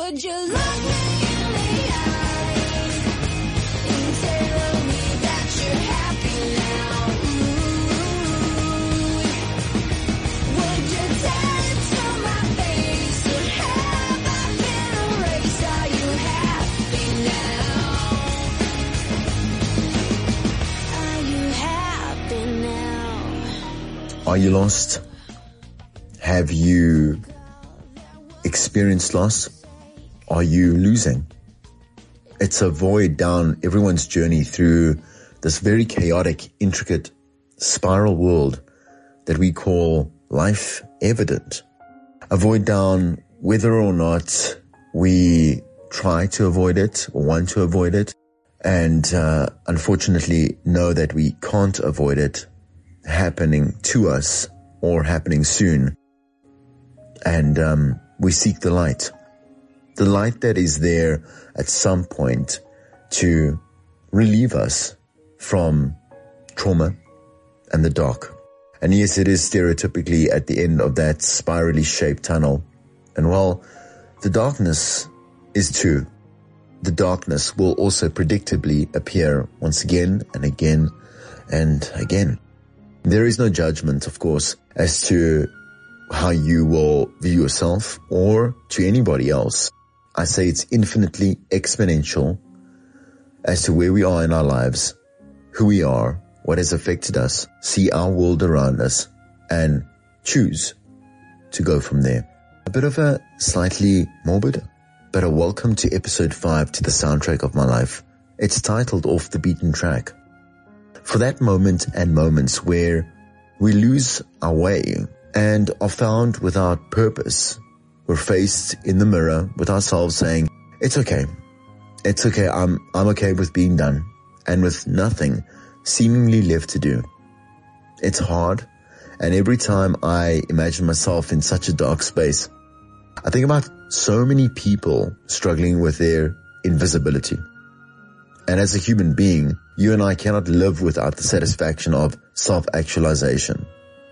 Would you look me in the eye and tell me that you're happy now? Would you tell it to my face, or have I been erased? Are you happy now? Are you happy now? Are you lost? Have you experienced loss? Are you losing? It's a void down everyone's journey through this very chaotic, intricate spiral world that we call life evident. A void down whether or not we try to avoid it or want to avoid it, and unfortunately know that we can't avoid it happening to us or happening soon. And we seek the light that is there at some point to relieve us from trauma and the dark. And yes, it is stereotypically at the end of that spirally shaped tunnel. And while the darkness is too, the darkness will also predictably appear once again and again and again. There is no judgment, of course, as to how you will view yourself or to anybody else. I say it's infinitely exponential as to where we are in our lives, who we are, what has affected us, see our world around us, and choose to go from there. A bit of a slightly morbid, but a welcome to episode 5 to the soundtrack of my life. It's titled Off the Beaten Track. For that moment and moments where we lose our way and are found without purpose, we're faced in the mirror with ourselves saying, it's okay, I'm okay with being done, and with nothing seemingly left to do. It's hard, and every time I imagine myself in such a dark space, I think about so many people struggling with their invisibility. And as a human being, you and I cannot live without the satisfaction of self-actualization.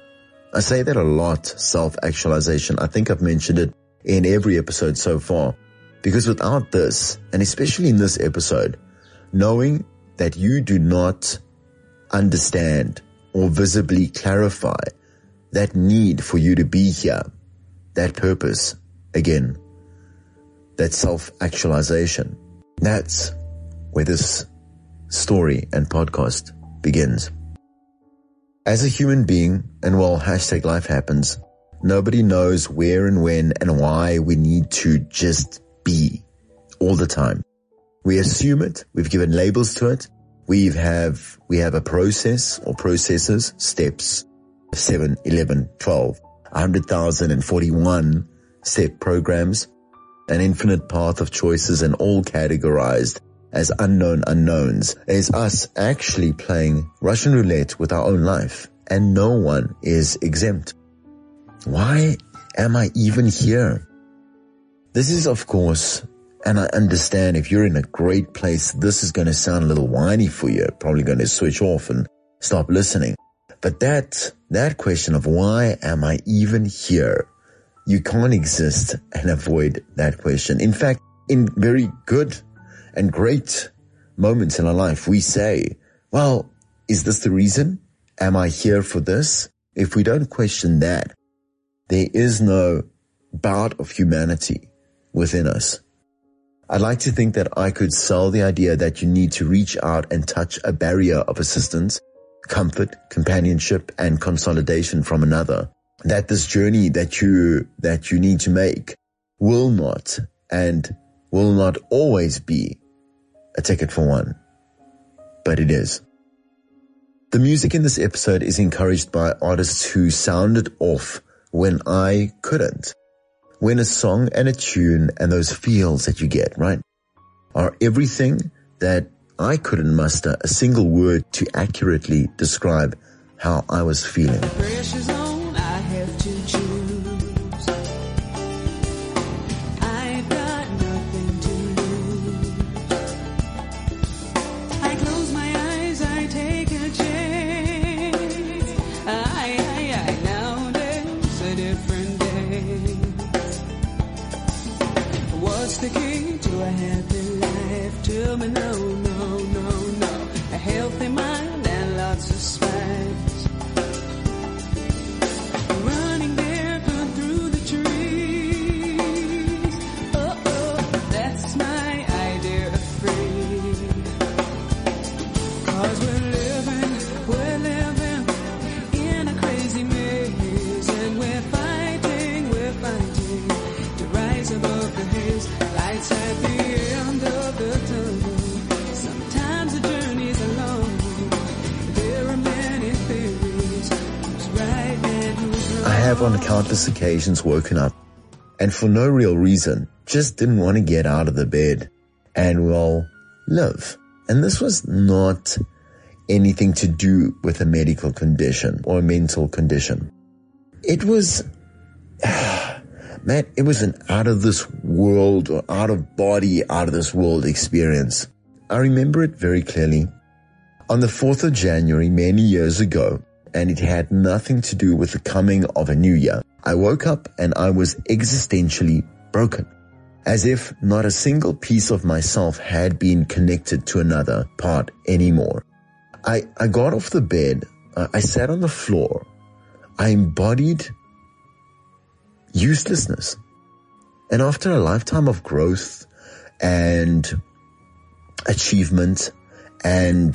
I say that a lot, self-actualization. I think I've mentioned it in every episode so far, because without this, and especially in this episode, knowing that you do not understand or visibly clarify that need for you to be here, that purpose, again, that self-actualization, that's where this story and podcast begins. As a human being, and while #life happens, nobody knows where and when and why we need to just be all the time. We assume it. We've given labels to it. We have a process or processes, steps, 7, 11, 12, 100,041 step programs, an infinite path of choices, and all categorized as unknown unknowns, is us actually playing Russian roulette with our own life, and no one is exempt. Why am I even here? This is, of course, and I understand if you're in a great place, this is going to sound a little whiny for you, probably going to switch off and stop listening. But that question of why am I even here, you can't exist and avoid that question. In fact, in very good and great moments in our life, we say, well, is this the reason? Am I here for this? If we don't question that, there is no bout of humanity within us. I'd like to think that I could sell the idea that you need to reach out and touch a barrier of assistance, comfort, companionship, and consolidation from another. That this journey that you need to make will not always be a ticket for one, but it is. The music in this episode is encouraged by artists who sounded off when I couldn't. When a song and a tune and those feels that you get, right, are everything that I couldn't muster a single word to accurately describe how I was feeling. Pressure's on, I have to choose. I've got nothing to lose. I close my eyes, I take a chance. Now there's a different day. What's What's the key to a happy life? Tell me no, no, no, no. A healthy mind and lots of spice. Running barefoot through the trees. Oh, oh, that's my idea of free. 'Cause we're living in a crazy maze. And we're fighting to rise above the haze. Lights at the end of the tunnel. Sometimes the journey's long. There are many theories. Who's right and who's wrong. I have on countless occasions woken up and for no real reason just didn't want to get out of the bed and, well, live. And this was not anything to do with a medical condition or a mental condition. It was, man, it was an out of this world or out of body, out of this world experience. I remember it very clearly. On the 4th of January, many years ago, and it had nothing to do with the coming of a new year, I woke up and I was existentially broken, as if not a single piece of myself had been connected to another part anymore. I got off the bed, I sat on the floor, I embodied uselessness. And after a lifetime of growth and achievement and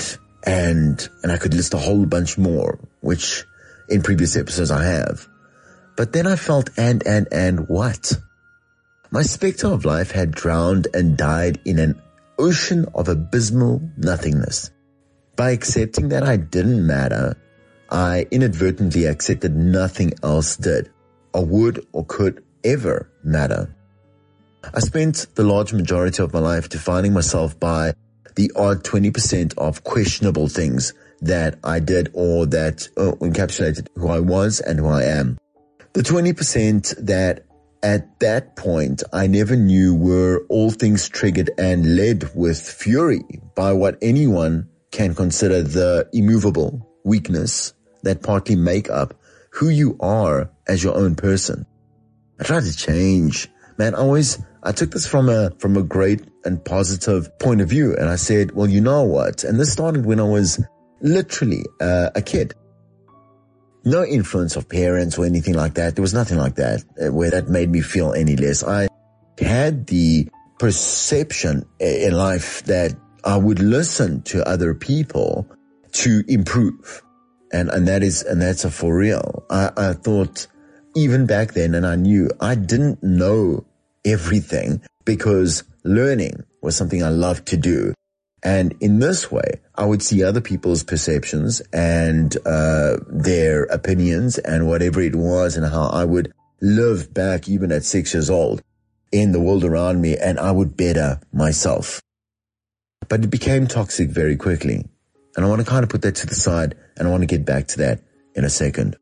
I could list a whole bunch more, which in previous episodes I have. But then I felt and what? My spectre of life had drowned and died in an ocean of abysmal nothingness. By accepting that I didn't matter, I inadvertently accepted nothing else did, or would or could ever matter. I spent the large majority of my life defining myself by the odd 20% of questionable things that I did or that encapsulated who I was and who I am. The 20% that at that point I never knew were all things triggered and led with fury by what anyone can consider the immovable weakness that partly make up who you are as your own person. I tried to change. Man, I took this from a great and positive point of view, and I said, well, you know what? And this started when I was literally a kid. No influence of parents or anything like that. There was nothing like that where that made me feel any less. I had the perception in life that I would listen to other people to improve. And that's a for real. I thought even back then, and I knew I didn't know everything because learning was something I loved to do. And in this way, I would see other people's perceptions and their opinions and whatever it was and how I would live back even at 6 years old in the world around me, and I would better myself. But it became toxic very quickly. And I want to kind of put that to the side, and I want to get back to that in a second.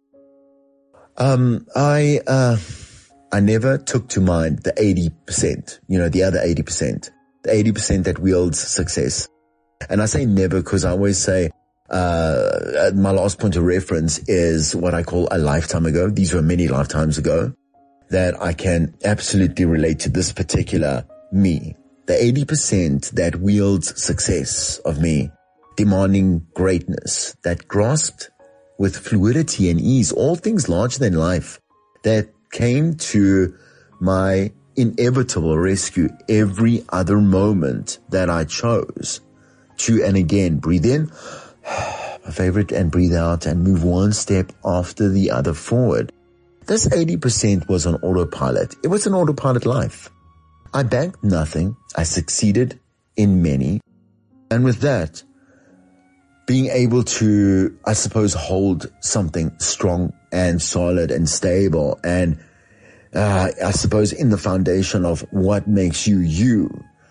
I never took to mind the 80%, the other 80%, the 80% that wields success. And I say never because I always say, my last point of reference is what I call a lifetime ago. These were many lifetimes ago that I can absolutely relate to this particular me. The 80% that wields success of me, demanding greatness, that grasped with fluidity and ease all things larger than life, that came to my inevitable rescue every other moment that I chose to, and again, breathe in, my favorite, and breathe out and move one step after the other forward. This 80% was on autopilot. It was an autopilot life. I banked nothing. I succeeded in many. And with that, being able to, I suppose, hold something strong and solid and stable and, I suppose, in the foundation of what makes you you.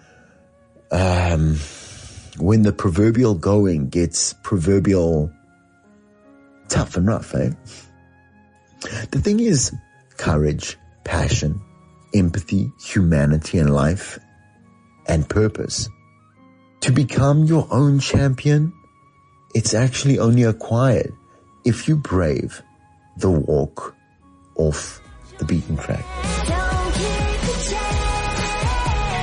When the proverbial going gets proverbial tough and rough, eh? The thing is, courage, passion, empathy, humanity and life, and purpose. To become your own champion, it's actually only acquired if you brave the walk off the beaten track. Don't keep the change.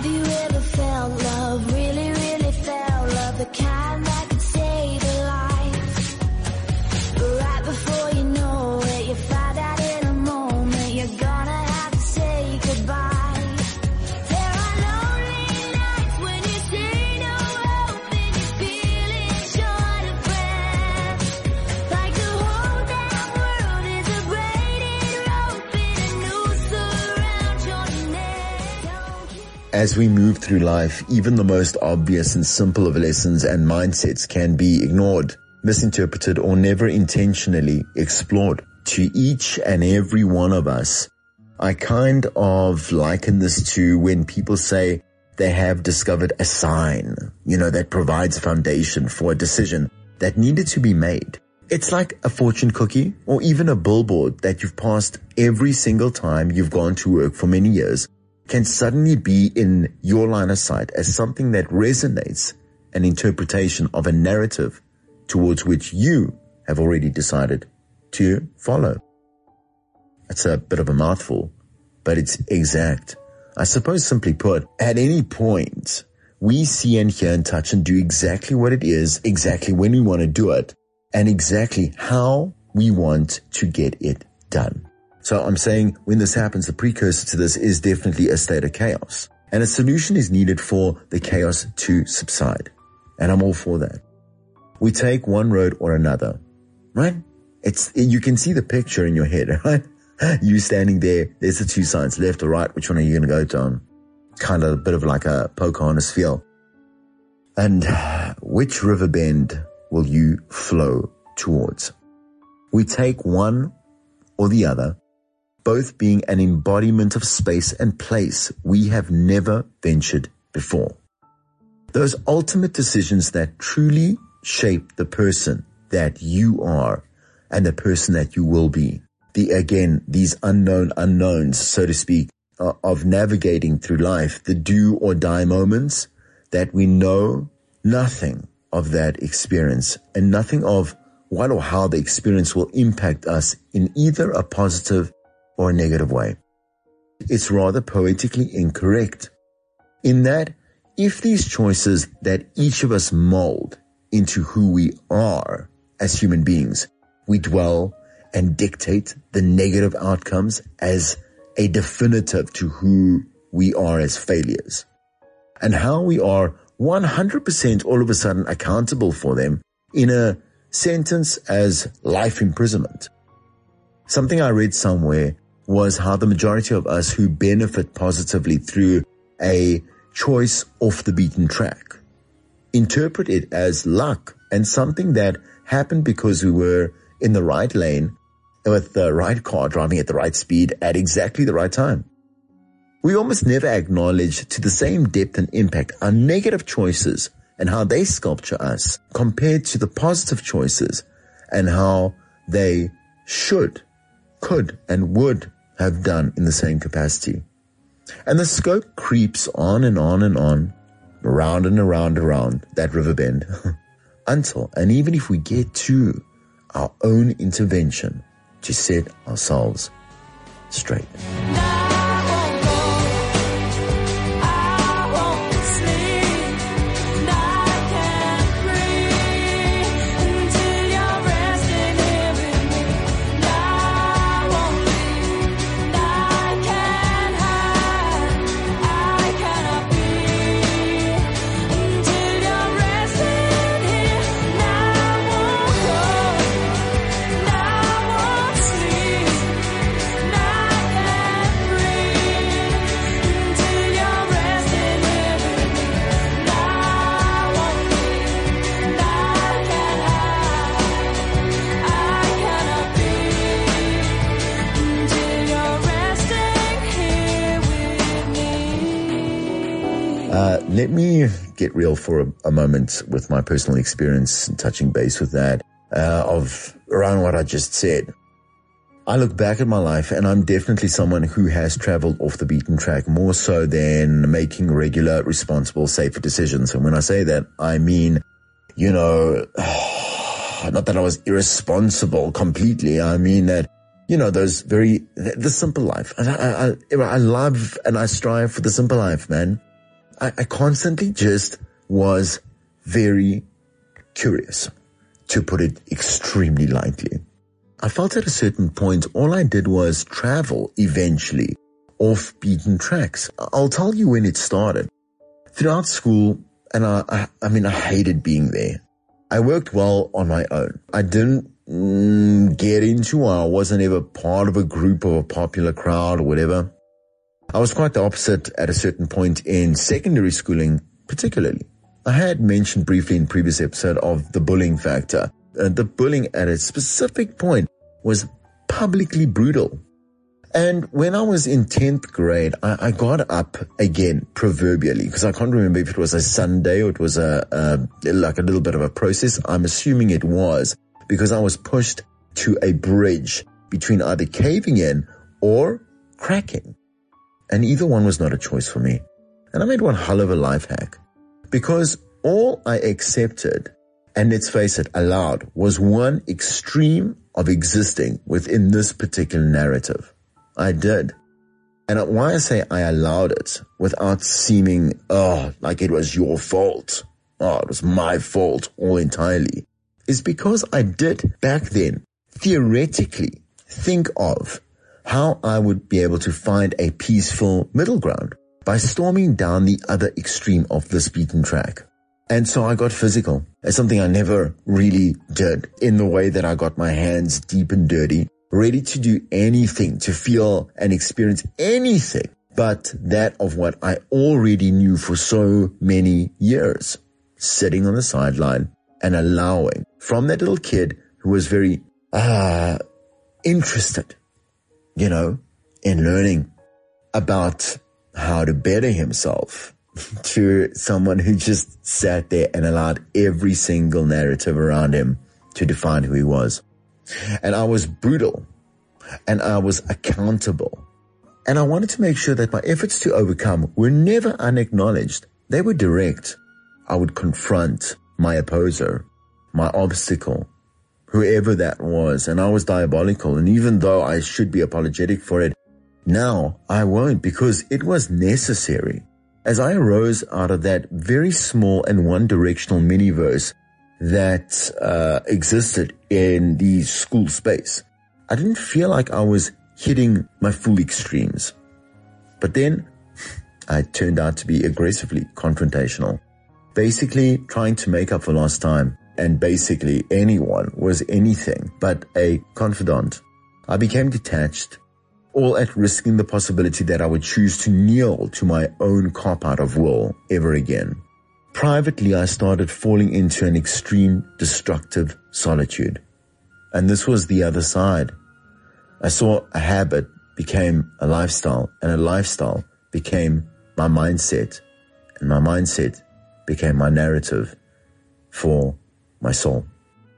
you ever felt love, really, really felt love, the kind that could save a life? But right before you know it, you find out in a moment you're gonna have to say goodbye. There are lonely nights when you see no hope and you're feeling short of breath. Like the whole damn world is a braided rope and a noose around your neck. Don't care. As we move through life, even the most obvious and simple of lessons and mindsets can be ignored, misinterpreted, or never intentionally explored. To each and every one of us, I kind of liken this to when people say they have discovered a sign, that provides foundation for a decision that needed to be made. It's like a fortune cookie or even a billboard that you've passed every single time you've gone to work for many years can suddenly be in your line of sight as something that resonates, an interpretation of a narrative towards which you have already decided to follow. It's a bit of a mouthful, but it's exact. I suppose simply put, at any point, we see and hear and touch and do exactly what it is, exactly when we want to do it, and exactly how we want to get it done. So I'm saying when this happens, the precursor to this is definitely a state of chaos. And a solution is needed for the chaos to subside. And I'm all for that. We take one road or another, right? You can see the picture in your head, right? You standing there, there's the two signs, left or right, which one are you going to go down? Kind of a bit of like a Pocahontas feel. And which river bend will you flow towards? We take one or the other, both being an embodiment of space and place we have never ventured before. Those ultimate decisions that truly shape the person that you are and the person that you will be. These unknown unknowns, so to speak, of navigating through life, the do or die moments that we know nothing of that experience and nothing of what or how the experience will impact us in either a positive or a negative way. It's rather poetically incorrect in that if these choices that each of us mold into who we are as human beings, we dwell and dictate the negative outcomes as a definitive to who we are as failures and how we are 100% all of a sudden accountable for them in a sentence as life imprisonment. Something I read somewhere was how the majority of us who benefit positively through a choice off the beaten track interpret it as luck and something that happened because we were in the right lane with the right car driving at the right speed at exactly the right time. We almost never acknowledge to the same depth and impact our negative choices and how they sculpture us compared to the positive choices and how they should, could, and would have done in the same capacity. And the scope creeps on and on and on, around and around that river bend until, and even if we get to our own intervention to set ourselves straight. Let me get real for a moment with my personal experience and touching base with that, of around what I just said. I look back at my life and I'm definitely someone who has traveled off the beaten track more so than making regular, responsible, safer decisions. And when I say that, I mean, not that I was irresponsible completely. I mean that, the simple life. I love and I strive for the simple life, man. I constantly just was very curious, to put it extremely lightly. I felt at a certain point, all I did was travel eventually off beaten tracks. I'll tell you when it started. Throughout school, and I hated being there. I worked well on my own. I didn't get into, I wasn't ever part of a group or a popular crowd or whatever. I was quite the opposite at a certain point in secondary schooling, particularly. I had mentioned briefly in previous episode of the bullying factor. The bullying at a specific point was publicly brutal. And when I was in 10th grade, I got up again, proverbially, because I can't remember if it was a Sunday or it was like a little bit of a process. I'm assuming it was, because I was pushed to a bridge between either caving in or cracking. And either one was not a choice for me. And I made one hell of a life hack, because all I accepted, and let's face it, allowed, was one extreme of existing within this particular narrative. I did. And why I say I allowed it without seeming, like it was your fault, it was my fault all entirely, is because I did back then theoretically think of how I would be able to find a peaceful middle ground by storming down the other extreme of this beaten track. And so I got physical. It's something I never really did, in the way that I got my hands deep and dirty, ready to do anything, to feel and experience anything but that of what I already knew for so many years, sitting on the sideline and allowing, from that little kid who was very interested, in learning about how to better himself, to someone who just sat there and allowed every single narrative around him to define who he was. And I was brutal, and I was accountable. And I wanted to make sure that my efforts to overcome were never unacknowledged. They were direct. I would confront my opposer, my obstacle, whoever that was. And I was diabolical. And even though I should be apologetic for it, now I won't, because it was necessary. As I arose out of that very small and one-directional mini-verse that existed in the school space, I didn't feel like I was hitting my full extremes. But then I turned out to be aggressively confrontational, basically trying to make up for lost time. And basically anyone was anything but a confidant. I became detached, all at risking the possibility that I would choose to kneel to my own cop-out of will ever again. Privately, I started falling into an extreme destructive solitude. And this was the other side. I saw a habit became a lifestyle, and a lifestyle became my mindset, and my mindset became my narrative for my soul.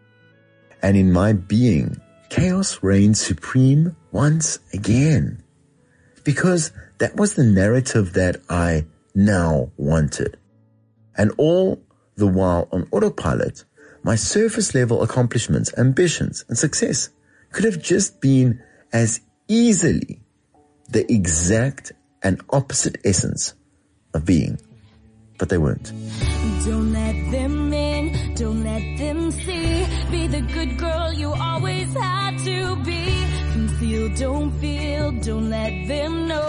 And in my being, chaos reigned supreme once again, because that was the narrative that I now wanted. And all the while on autopilot, my surface level accomplishments, ambitions, and success could have just been as easily the exact and opposite essence of being, but they weren't. Don't let them in, don't let them see. Be the good girl you always had to be. Conceal, don't feel, don't let them know.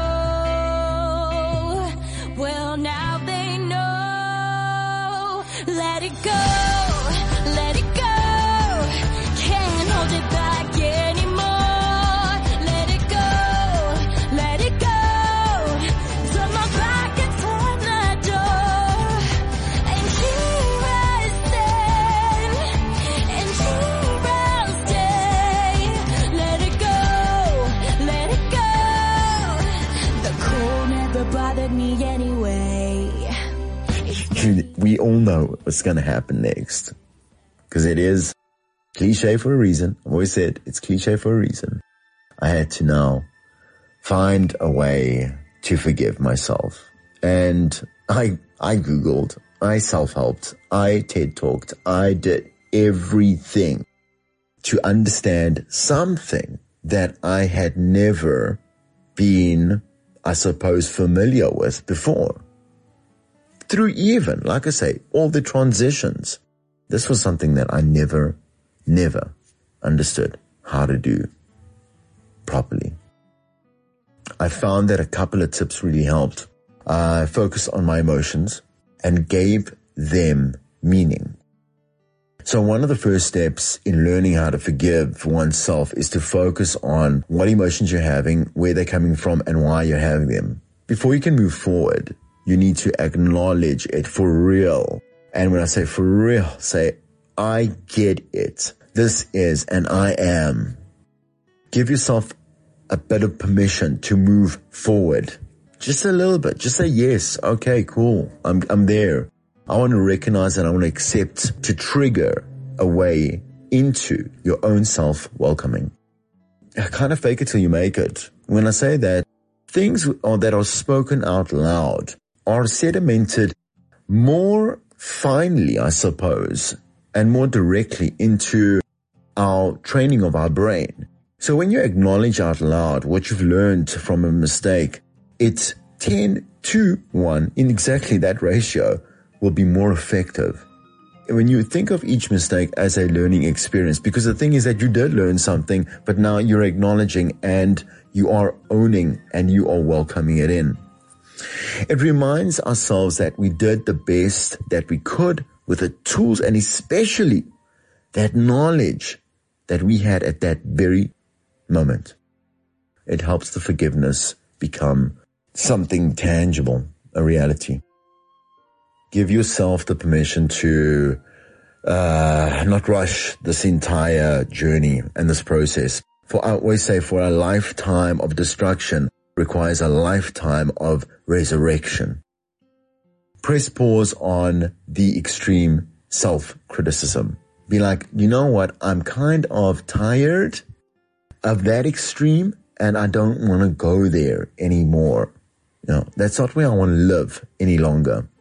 Well, now they know. Let it go, let it go. Can't hold it back anymore. Let it go, let it go. Turn my back and slam the door. And here I stand, and here I'll stay. Let it go, let it go. The cold never bothered me anyway. We all know what's going to happen next, because it is cliche for a reason. I've always said it's cliche for a reason. I had to now find a way to forgive myself. And I Googled, I self-helped, I TED talked, I did everything to understand something that I had never been, I suppose, familiar with before. through even, like I say, all the transitions. This was something that I never understood how to do properly. I found that a couple of tips really helped. I focused on my emotions and gave them meaning. So one of the first steps in learning how to forgive oneself is to focus on what emotions you're having, where they're coming from, and why you're having them. Before you can move forward, you need to acknowledge it for real. And when I say for real, say, I get it. This is and I am. Give yourself a bit of permission to move forward. Just a little bit. Just say yes. Okay, cool. I'm there. I want to recognize and I want to accept to trigger a way into your own self-welcoming. Kind of fake it till you make it. When I say that, things that are spoken out loud are sedimented more finely, I suppose, and more directly into our training of our brain. So when you acknowledge out loud what you've learned from a mistake, it's 10-1 in exactly that ratio will be more effective. When you think of each mistake as a learning experience, because the thing is that you did learn something, but now you're acknowledging and you are owning and you are welcoming it in. It reminds ourselves that we did the best that we could with the tools and especially that knowledge that we had at that very moment. It helps the forgiveness become something tangible, a reality. Give yourself the permission to not rush this entire journey and this process. For I always say, for a lifetime of destruction requires a lifetime of resurrection. Press pause on the extreme self-criticism. Be like, you know what? I'm kind of tired of that extreme and I don't want to go there anymore. No, that's not where I want to live any longer.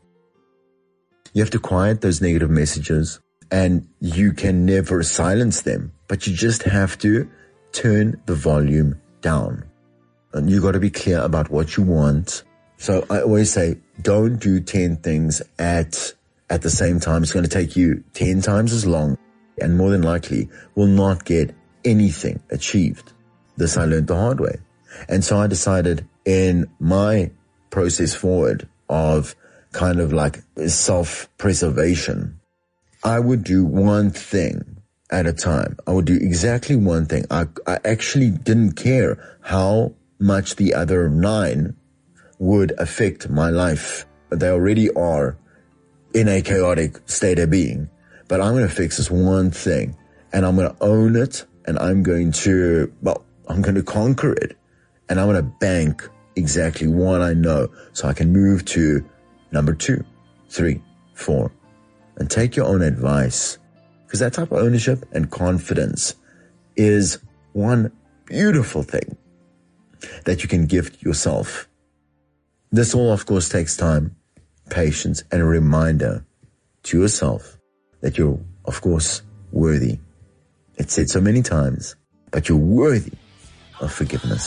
You have to quiet those negative messages and you can never silence them, but you just have to turn the volume down. And you got to be clear about what you want. So I always say, don't do 10 things at the same time. It's going to take you 10 times as long and more than likely will not get anything achieved. This I learned the hard way. And so I decided in my process forward of kind of like self-preservation, I would do one thing at a time. I would do exactly one thing. I actually didn't care how much the other 9 would affect my life. They already are in a chaotic state of being. But I'm going to fix this one thing and I'm going to own it and I'm going to conquer it. And I'm going to bank exactly what I know so I can move to number 2, 3, 4, and take your own advice. Because that type of ownership and confidence is one beautiful thing that you can gift yourself. This all, of course, takes time, patience, and a reminder to yourself that you're, of course, worthy. It's said so many times, but you're worthy of forgiveness.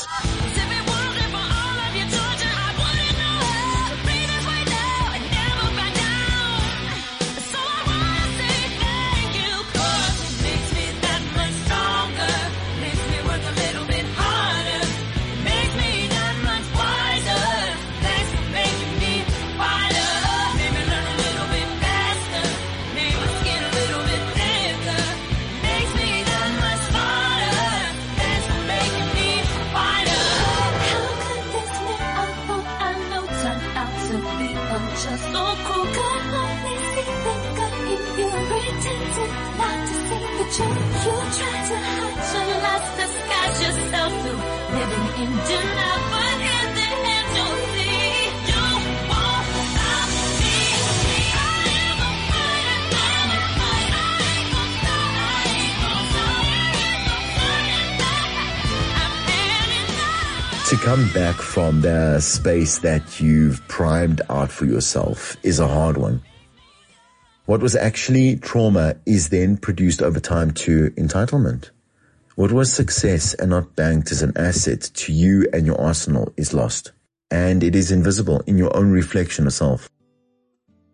To come back from the space that you've primed out for yourself is a hard one. What was actually trauma is then produced over time to entitlement. What was success and not banked as an asset to you and your arsenal is lost. And it is invisible in your own reflection of self.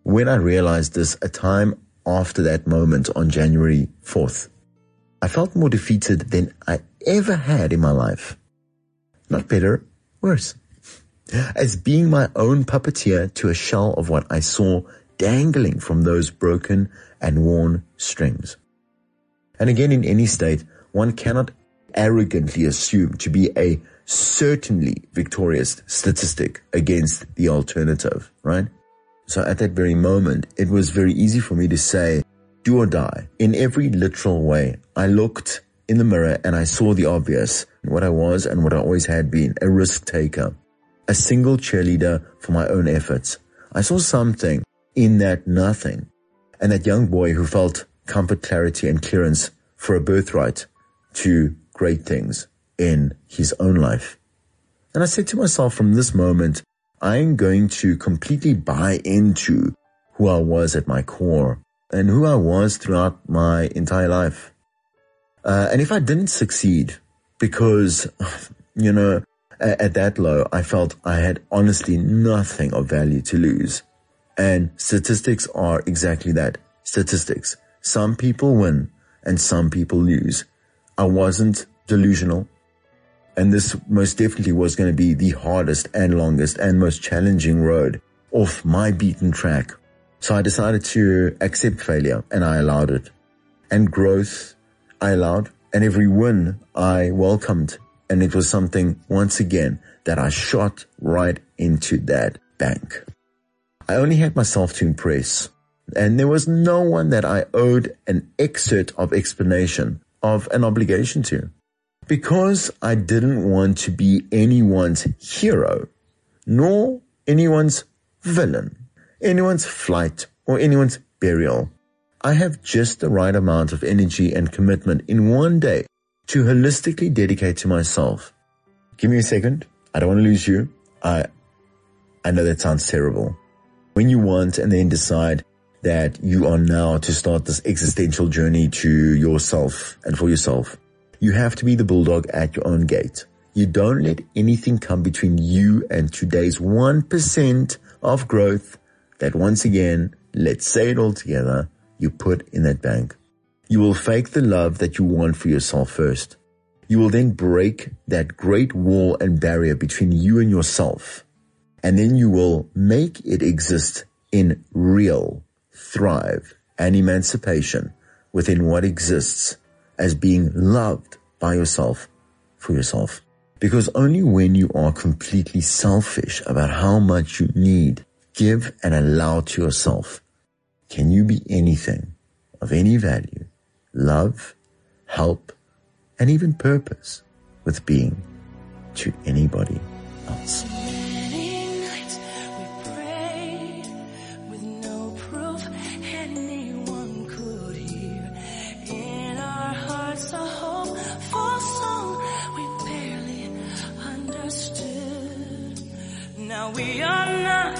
When I realized this a time after that moment on January 4th, I felt more defeated than I ever had in my life. Not better, worse. As being my own puppeteer to a shell of what I saw dangling from those broken and worn strings. And again, in any state, one cannot arrogantly assume to be a certainly victorious statistic against the alternative, right? So at that very moment, it was very easy for me to say, do or die. In every literal way, I looked in the mirror and I saw the obvious, what I was and what I always had been, a risk taker, a single cheerleader for my own efforts. I saw something in that nothing, and that young boy who felt comfort, clarity, and clearance for a birthright to great things in his own life. And I said to myself, from this moment, I'm going to completely buy into who I was at my core and who I was throughout my entire life. And if I didn't succeed, because, at that low, I felt I had honestly nothing of value to lose. And statistics are exactly that, statistics. Some people win and some people lose. I wasn't delusional. And this most definitely was going to be the hardest and longest and most challenging road off my beaten track. So I decided to accept failure, and I allowed it. And growth, I allowed. And every win, I welcomed. And it was something, once again, that I shot right into that bank. I only had myself to impress. And there was no one that I owed an excerpt of explanation of an obligation to. Because I didn't want to be anyone's hero, nor anyone's villain, anyone's flight, or anyone's burial. I have just the right amount of energy and commitment in one day to holistically dedicate to myself. Give me a second. I don't want to lose you. I know that sounds terrible. When you want and then decide that you are now to start this existential journey to yourself and for yourself, you have to be the bulldog at your own gate. You don't let anything come between you and today's 1% of growth that, once again, let's say it all together, you put in that bank. You will fake the love that you want for yourself first. You will then break that great wall and barrier between you and yourself. And then you will make it exist in real thrive and emancipation within what exists as being loved by yourself for yourself. Because only when you are completely selfish about how much you need, give and allow to yourself, can you be anything of any value, love, help, and even purpose with being to anybody else. Many nights we prayed with no proof anyone could hear. In our hearts a hopeful song we barely understood. Now we are not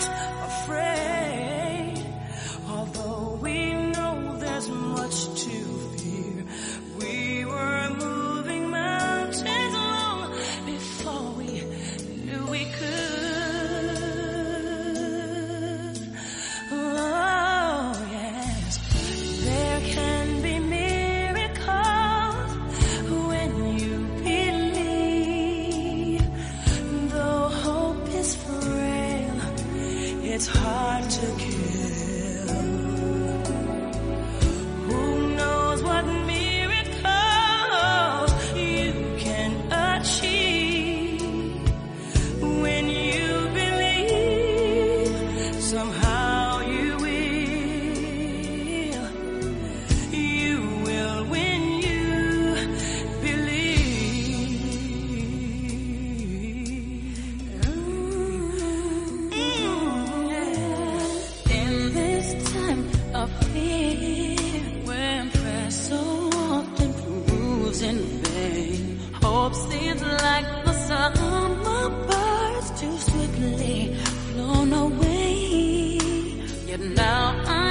afraid, although we know there's much to fear. We were moving mountains long before we knew we could. Oh, yes. There can be miracles when you believe. Though hope is frail, it's hard to kill. Who knows what miracle you can achieve when you believe? Somehow you will when you believe. In this time of fear, when prayer so often proves in vain, hope seems like the summer birds too swiftly flown away. Yet now